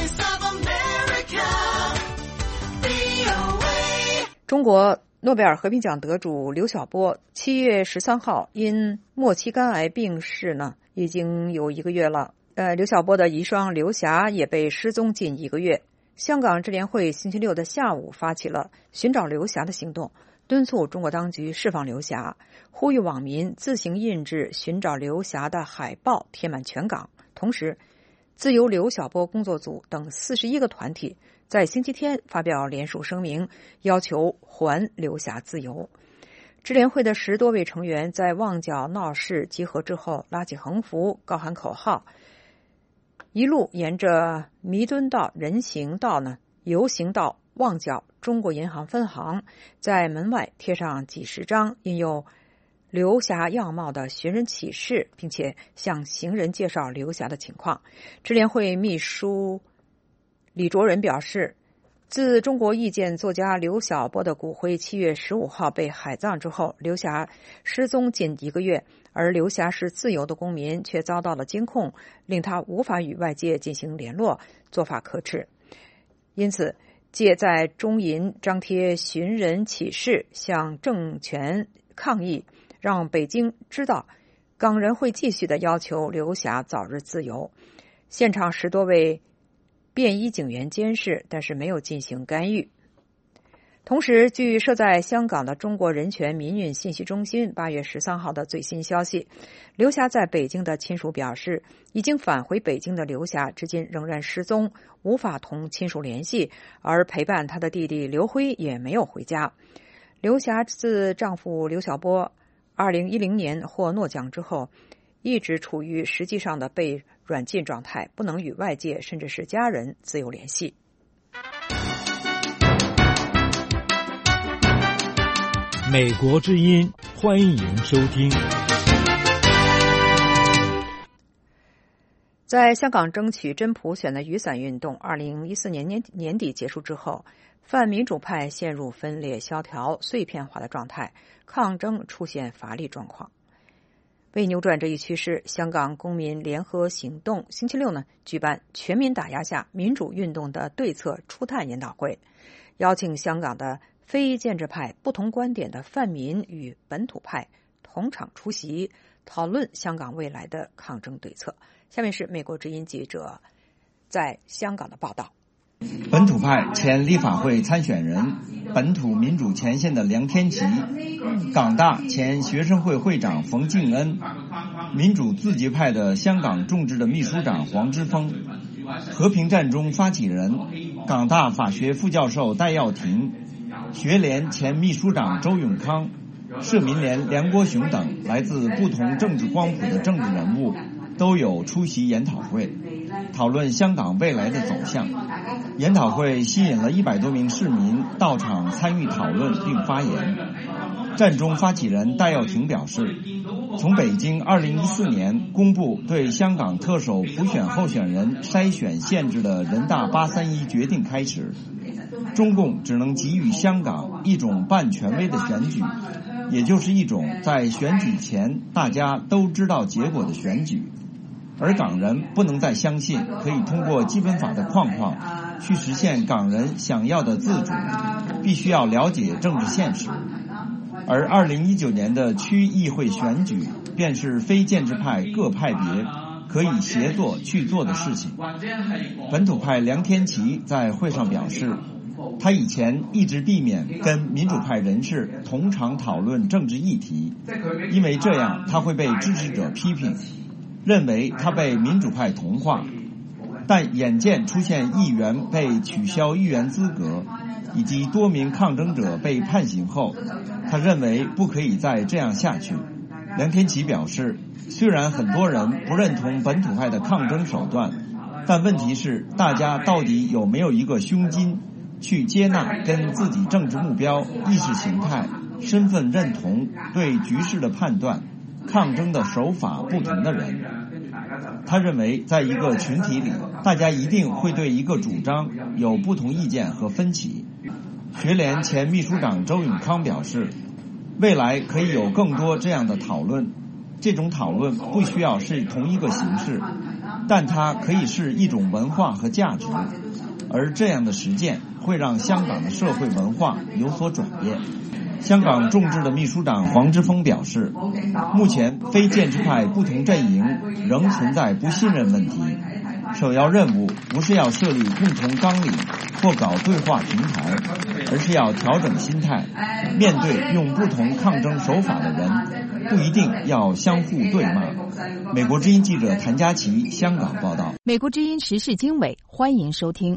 中国诺贝尔和平奖得主刘晓波七月十三号因末期肝癌病逝呢，已经有一个月了。呃，刘晓波的遗孀刘霞也被失踪近一个月。香港支联会星期六的下午发起了寻找刘霞的行动，敦促中国当局释放刘霞，呼吁网民自行印制寻找刘霞的海报贴满全港。同时，自由刘晓波工作组等四十一个团体在星期天发表联署声明，要求还刘霞自由。支联会的十多位成员在旺角闹市集合之后，拉起横幅，高喊口号，一路沿着弥敦道人行道呢游行到旺角中国银行分行，在门外贴上几十张印有刘霞样貌的寻人启事，并且向行人介绍刘霞的情况。支联会秘书李卓人表示，自中国意见作家刘晓波的骨灰七月十五号被海葬之后，刘霞失踪近一个月，而刘霞是自由的公民，却遭到了监控，令他无法与外界进行联络，做法可耻。因此，借在中银张贴寻人启事，向政权抗议，让北京知道港人会继续的要求刘霞早日自由。现场十多位便衣警员监视，但是没有进行干预。同时，据设在香港的中国人权民运信息中心八月十三号的最新消息，刘霞在北京的亲属表示，已经返回北京的刘霞至今仍然失踪，无法同亲属联系，而陪伴她的弟弟刘辉也没有回家。刘霞自丈夫刘晓波二零一零年获诺奖之后，一直处于实际上的被软禁状态，不能与外界甚至是家人自由联系。 美国之音，欢迎收听。 在香港争取真普选的雨伞运动二零一四年年年底结束之后，泛民主派陷入分裂萧条、碎片化的状态，抗争出现乏力状况。为扭转这一趋势，香港公民联合行动星期六呢举办全民打压下民主运动的对策初探研讨会，邀请香港的非建制派不同观点的泛民与本土派同场出席，讨论香港未来的抗争对策。下面是美国之音记者在香港的报道。 本土派前立法会参选人、本土民主前线的梁天琦，港大前学生会会长冯敬恩，民主自决派的香港众志的秘书长黄之锋，和平战中发起人、港大法学副教授戴耀廷，学联前秘书长周永康，社民连梁国雄等来自不同政治光谱的政治人物都有出席研讨会，讨论香港未来的走向。研讨会吸引了一百多名市民到场参与讨论并发言。战中发起人戴耀廷表示， 从北京二零一四年公布对香港特首普选候选人筛选限制的人大八三一决定开始，中共只能给予香港一种半权威的选举，也就是一种在选举前大家都知道结果的选举，而港人不能再相信可以通过基本法的框框去实现港人想要的自主，必须要了解政治现实。而二零一九年的区议会选举便是非建制派各派别可以协作去做的事情。本土派梁天琦在会上表示，他以前一直避免跟民主派人士同场讨论政治议题，因为这样他会被支持者批评，认为他被民主派同化。但眼见出现议员被取消议员资格，以及多名抗争者被判刑后，他认为不可以再这样下去。梁天琦表示，虽然很多人不认同本土派的抗争手段，但问题是大家到底有没有一个胸襟去接纳跟自己政治目标、意识形态、身份认同、对局势的判断、抗争的手法不同的人。他认为在一个群体里，大家一定会对一个主张有不同意见和分歧。学联前秘书长周永康表示，未来可以有更多这样的讨论，这种讨论不需要是同一个形式，但它可以是一种文化和价值，而这样的实践会让香港的社会文化有所转变。香港众志的秘书长黄之锋表示，目前非建制派不同阵营仍存在不信任问题，首要任务不是要设立共同纲领或搞对话平台，而是要调整心态，面对用不同抗争手法的人，不一定要相互对骂。美国之音记者谭佳琪香港报道。 美国之音时事经纬，欢迎收听。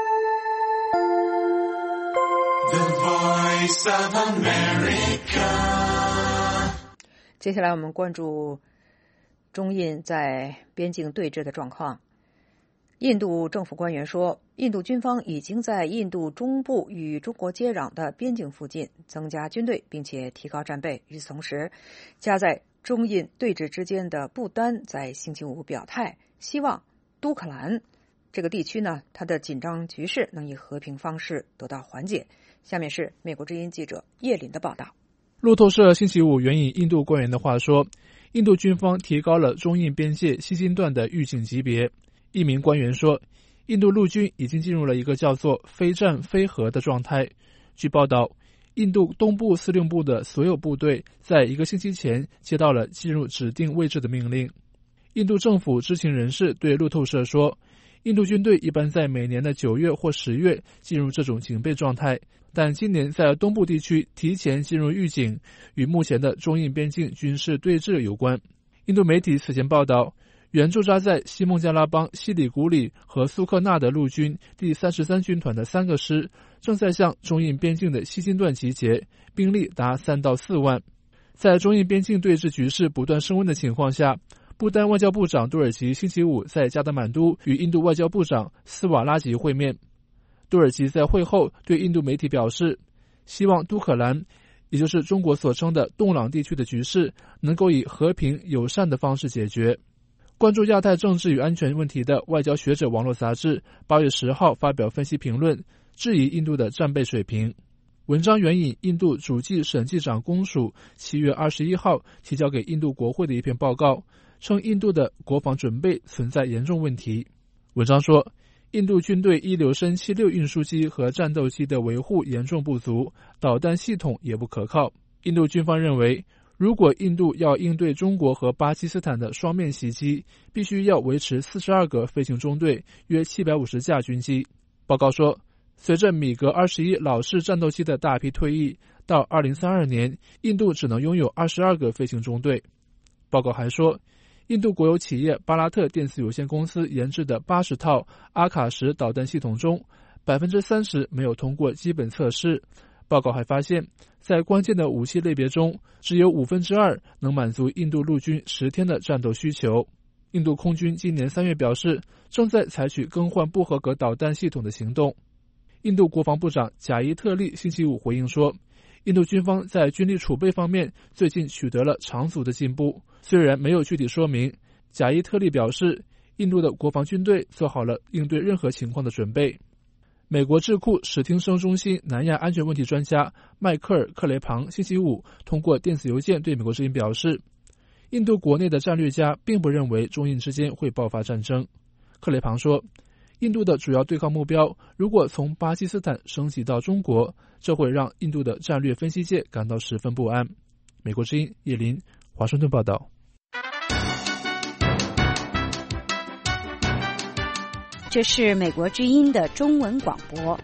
接下来我们关注中印在边境对峙的状况。印度政府官员说，印度军方已经在印度中部与中国接壤的边境附近增加军队，并且提高战备。与此同时，夹在中印对峙之间的不丹在星期五表态，希望都克兰这个地区呢，它的紧张局势能以和平方式得到缓解。下面是美国之音记者叶林的报道。 路透社星期五援引印度官员的话说，印度军方提高了中印边界西金段的预警级别。一名官员说，印度陆军已经进入了一个叫做非战非和的状态。据报道，印度东部司令部的所有部队在一个星期前接到了进入指定位置的命令。印度政府知情人士对路透社说，印度军队一般在每年的九月或十月进入这种警备状态，但今年在东部地区提前进入预警，与目前的中印边境军事对峙有关。印度媒体此前报道，原驻扎在西孟加拉邦西里古里和苏克纳的陆军第三十三军团的三个师正在向中印边境的西金段集结，兵力达三到四万。在中印边境对峙局势不断升温的情况下，不丹外交部长杜尔吉星期五在加德满都与印度外交部长斯瓦拉吉会面。杜尔吉在会后对印度媒体表示，希望都克兰，也就是中国所称的洞朗地区的局势能够以和平友善的方式解决。关注亚太政治与安全问题的外交学者网络杂志八月十号发表分析评论，质疑印度的战备水平。文章援引印度主计审计长公署七月二十一号提交给印度国会的一篇报告，称印度的国防准备存在严重问题。文章说，印度军队一流申七六运输机和战斗机的维护严重不足，导弹系统也不可靠。印度军方认为，如果印度要应对中国和巴基斯坦的双面袭击，必须要维持四十二个飞行中队，约七百五十架军机。报告说，随着米格二十一老式战斗机的大批退役，到二零三二年，印度只能拥有二十二个飞行中队。报告还说，印度国有企业巴拉特电子有限公司研制的八十套阿卡什导弹系统中， 百分之三十 没有通过基本测试。报告还发现，在关键的武器类别中，只有五分之二能满足印度陆军十天的战斗需求。印度空军今年三月表示，正在采取更换不合格导弹系统的行动。印度国防部长贾伊特利星期五回应说， 印度军方在军力储备方面最近取得了长足的进步，虽然没有具体说明。贾伊特利表示，印度的国防军队做好了应对任何情况的准备。美国智库史汀生中心南亚安全问题专家迈克尔·克雷庞星期五通过电子邮件对美国之音表示，印度国内的战略家并不认为中印之间会爆发战争。克雷庞说，印度的主要对抗目标如果从巴基斯坦升级到中国，这会让印度的战略分析界感到十分不安。美国之音叶林华盛顿报道。 这是美国之音的中文广播。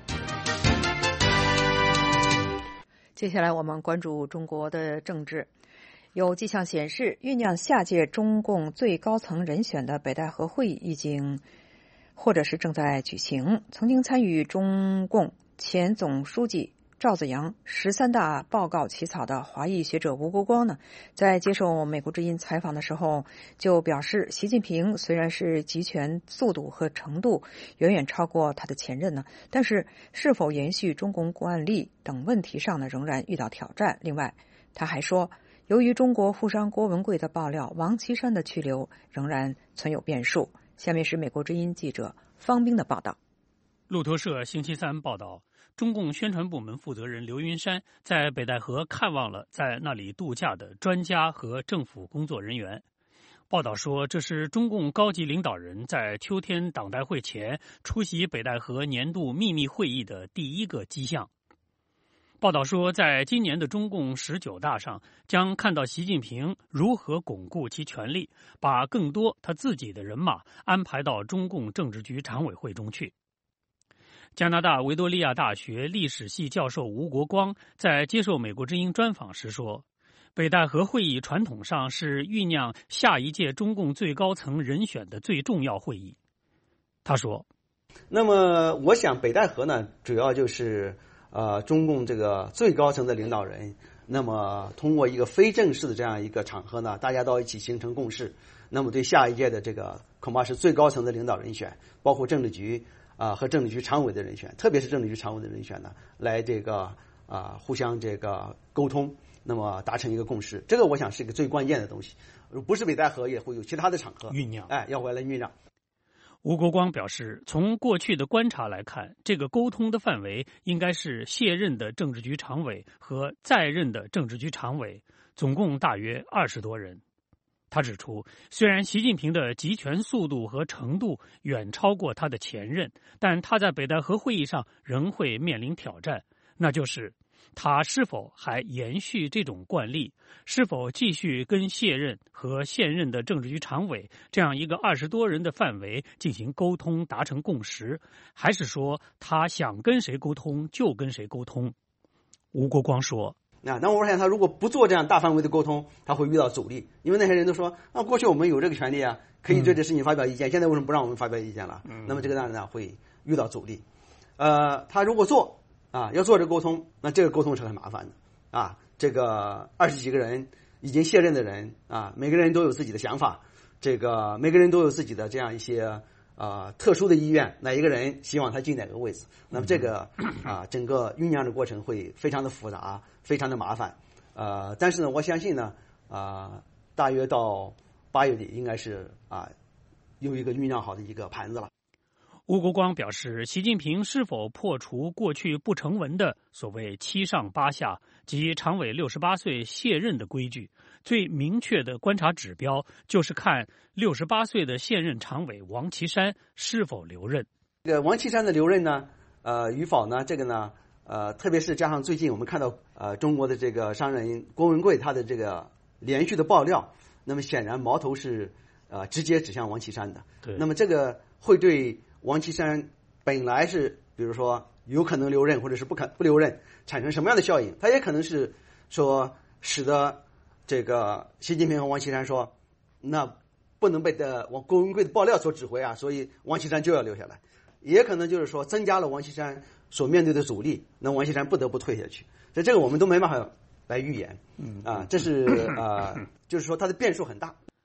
接下来我们关注中国的政治。有迹象显示，酝酿下届中共最高层人选的北戴河会议已经或者是正在举行。曾经参与中共前总书记赵紫阳十三大报告起草的华裔学者吴国光呢，在接受美国之音采访的时候就表示，习近平虽然是集权速度和程度远远超过他的前任呢，但是是否延续中共惯例等问题上呢，仍然遇到挑战。另外，他还说，由于中国富商郭文贵的爆料，王岐山的去留仍然存有变数。下面是美国之音记者方冰的报道。 路透社星期三报道，中共宣传部门负责人刘云山在北戴河看望了在那里度假的专家和政府工作人员。报道说，这是中共高级领导人在秋天党代会前出席北戴河年度秘密会议的第一个迹象。报道说，在今年的中共十九大上，将看到习近平如何巩固其权力，把更多他自己的人马安排到中共政治局常委会中去。加拿大维多利亚大学历史系教授吴国光在接受美国之音专访时说，北戴河会议传统上是酝酿下一届中共最高层人选的最重要会议。他说， 那么我想北戴河呢，主要就是呃中共这个最高层的领导人，那么通过一个非正式的这样一个场合呢，大家到一起形成共识，那么对下一届的这个恐怕是最高层的领导人选，包括政治局啊、呃、和政治局常委的人选，特别是政治局常委的人选呢，来这个啊、呃、互相这个沟通，那么达成一个共识。这个我想是一个最关键的东西，不是北戴河也会有其他的场合酝酿， 哎，要回来酝酿。 吴国光表示，从过去的观察来看，这个沟通的范围应该是卸任的政治局常委和在任的政治局常委，总共大约二十多人。他指出，虽然习近平的集权速度和程度远超过他的前任，但他在北戴河会议上仍会面临挑战，那就是他是否还延续这种惯例，是否继续跟卸任和现任的政治局常委这样一个二十多人的范围进行沟通达成共识，还是说他想跟谁沟通就跟谁沟通。吴国光说， 那那我想他如果不做这样大范围的沟通，他会遇到阻力，因为那些人都说，啊，过去我们有这个权利啊，可以对这事情发表意见，嗯、现在为什么不让我们发表意见了？嗯、那么这个当然呢会遇到阻力。呃，他如果做啊，要做这个沟通，那这个沟通是很麻烦的啊。这个二十几个人已经卸任的人啊，每个人都有自己的想法，这个每个人都有自己的这样一些啊特殊的意愿，哪一个人希望他进哪个位置，那么这个啊整个酝酿的过程会非常的复杂，非常的麻烦。呃，但是呢，我相信呢，啊，大约到八月底应该是啊有一个酝酿好的一个盘子了。 吴国光表示，习近平是否破除过去不成文的所谓七上八下及常委六十八岁卸任的规矩，最明确的观察指标就是看六十八岁的现任常委王岐山是否留任。 这个王岐山的留任呢，呃，与否呢？这个呢，呃，特别是加上最近我们看到呃中国的这个商人郭文贵他的这个连续的爆料，那么显然矛头是呃直接指向王岐山的。 对， 那么这个会对王岐山本来是比如说有可能留任或者是不可不留任产生什么样的效应？它也可能是说使得这个习近平和王岐山说，那不能被的王郭文贵的爆料所指挥啊，所以王岐山就要留下来。也可能就是说增加了王岐山所面对的阻力，那王岐山不得不退下去。所以这个我们都没办法来预言。嗯啊，这是呃，就是说它的变数很大。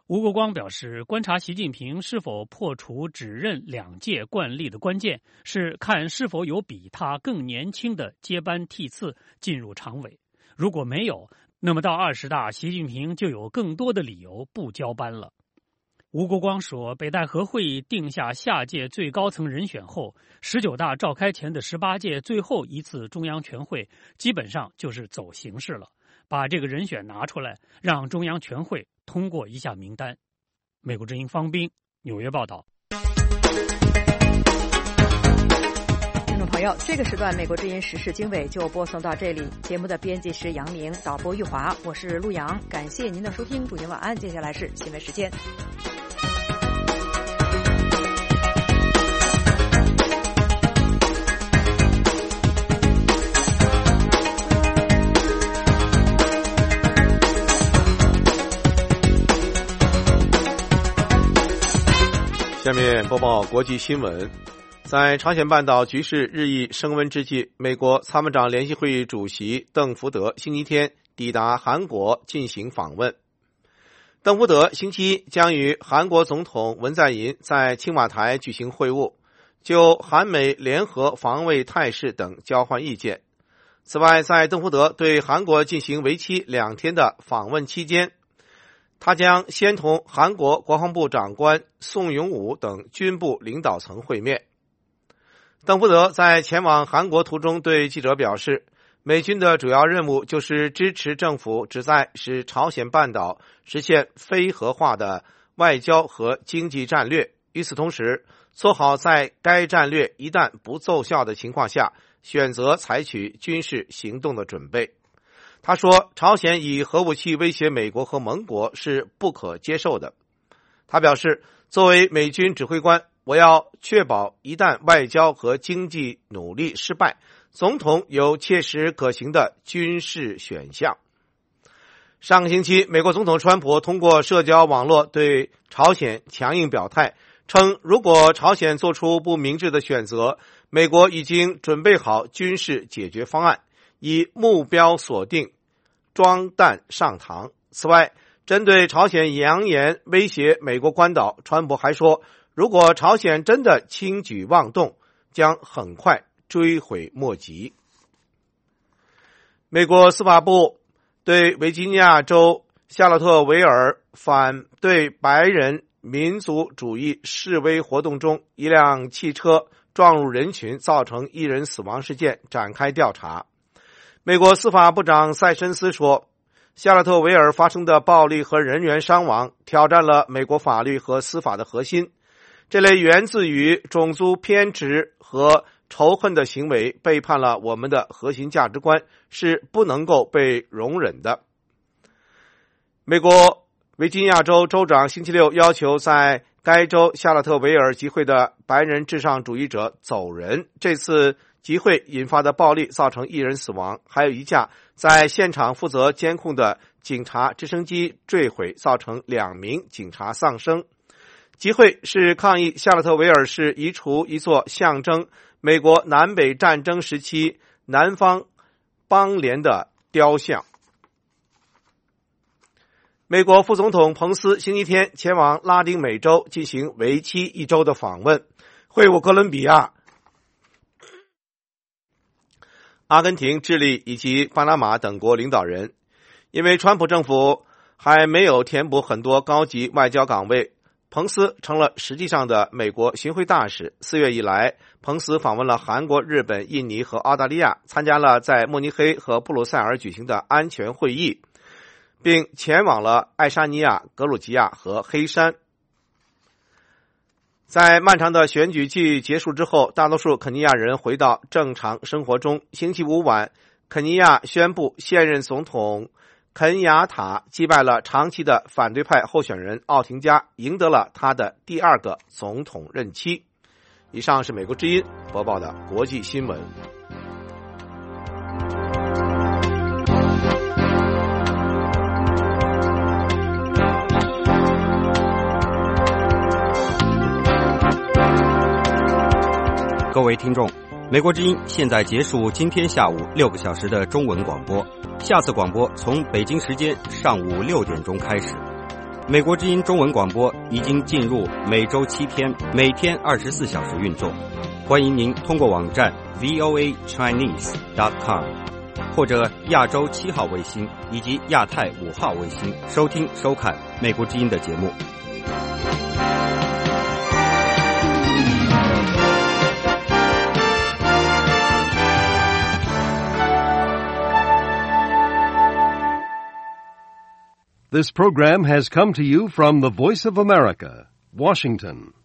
吴国光表示，观察习近平是否破除只任两届惯例的关键是看是否有比他更年轻的接班替次进入常委。如果没有，那么到二十大，习近平就有更多的理由不交班了。吴国光说，北戴河会议定下下届最高层人选后，十九大召开前的十八届最后一次中央全会基本上就是走形式了，把这个人选拿出来，让中央全会通过一下名单。美国之音方斌纽约报道。 听众朋友，这个时段美国之音时事经纬就播送到这里。节目的编辑是杨明，导播玉华，我是陆阳，感谢您的收听，祝您晚安。接下来是新闻时间。 下面播报国际新闻。在朝鲜半岛局势日益升温之际，美国参谋长联席会议主席邓福德星期天抵达韩国进行访问。邓福德星期一将与韩国总统文在寅在青瓦台举行会晤，就韩美联合防卫态势等交换意见。此外，在邓福德对韩国进行为期两天的访问期间，他将先同韩国国防部长官宋永武等军部领导层会面。邓福德在前往韩国途中对记者表示，美军的主要任务就是支持政府旨在使朝鲜半岛实现非核化的外交和经济战略，与此同时做好在该战略一旦不奏效的情况下选择采取军事行动的准备。他说，朝鲜以核武器威胁美国和盟国是不可接受的。他表示，作为美军指挥官，我要确保一旦外交和经济努力失败，总统有切实可行的军事选项。上个星期，美国总统川普通过社交网络对朝鲜强硬表态，称如果朝鲜做出不明智的选择，美国已经准备好军事解决方案，以目标锁定，装弹上膛。此外，针对朝鲜扬言威胁美国关岛，川普还说，如果朝鲜真的轻举妄动，将很快追悔莫及。美国司法部对维吉尼亚州夏洛特维尔反对白人民族主义示威活动中一辆汽车撞入人群造成一人死亡事件展开调查。美国司法部长塞申斯说，夏洛特维尔发生的暴力和人员伤亡挑战了美国法律和司法的核心，这类源自于种族偏执和仇恨的行为背叛了我们的核心价值观，是不能够被容忍的。美国维吉尼亚州州长星期六要求在该州夏洛特维尔集会的白人至上主义者走人。这次集会引发的暴力造成一人死亡，还有一架在现场负责监控的警察直升机坠毁，造成两名警察丧生。集会是抗议夏洛特维尔市移除一座象征美国南北战争时期南方邦联的雕像。美国副总统彭斯星期天前往拉丁美洲进行为期一周的访问，会晤哥伦比亚、阿根廷、智利以及巴拿马等国领导人。因为川普政府还没有填补很多高级外交岗位，彭斯成了实际上的美国巡回大使。四月以来，彭斯访问了韩国、日本、印尼和澳大利亚，参加了在慕尼黑和布鲁塞尔举行的安全会议，并前往了爱沙尼亚、格鲁吉亚和黑山。在漫长的选举季结束之后，大多数肯尼亚人回到正常生活中。星期五晚，肯尼亚宣布现任总统肯雅塔击败了长期的反对派候选人奥廷加，赢得了他的第二个总统任期。以上是美国之音播报的国际新闻。 各位听众，美国之音现在结束今天下午六个小时的中文广播，下次广播从北京时间上午六点钟开始。 美国之音中文广播已经进入每周七天，每天二十四小时运作。欢迎您通过网站 v o a chinese dot com 或者亚洲七号卫星以及亚太五号卫星收听收看美国之音的节目。 This program has come to you from the Voice of America, Washington.